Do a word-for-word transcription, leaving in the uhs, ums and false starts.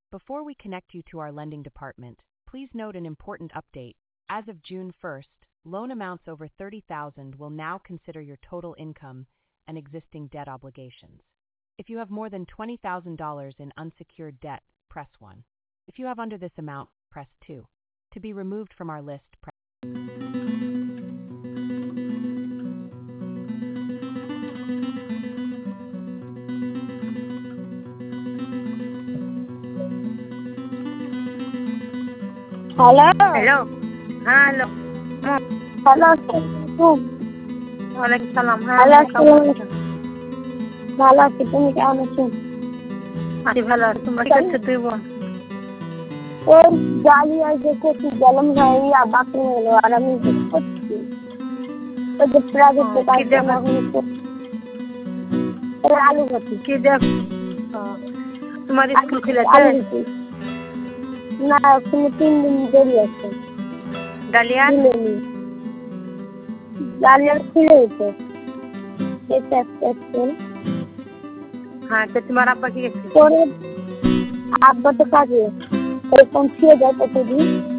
Before we connect you to our lending department, please note an important update. As of June first, loan amounts over thirty thousand dollars will now consider your total income and existing debt obligations. If you have more than twenty thousand dollars in unsecured debt, press one. If you have under this amount, press two. To be removed from our list, press hello hello, হ্যাঁ hello, hello ওয়ালাইকুম সালাম। হ্যাঁ hello কেমন আছো? ভালো আছি, তুমি কেমন আছো? আমি ভালো আছি। তোমরা কি করছো তুই বোন? ওই ডালিয়া যে কচি গেলাম ভাইয়া বাকি হলো আর আমি করছি ওই যে প্রাইভেট কি দেখো? আলু ভর্তি কি দেখ তোমার স্কুল খুলেছে? না এখনো তিন দিন দেরি আছে। ডালিয়া খুলেনি, ডালিয়া খুলেছে। হ্যাঁ তো তোমার আব্বা কি গেছে? আব্বা তো কাজে এরকম ছিঁড়ে যায় প্রতিদিন।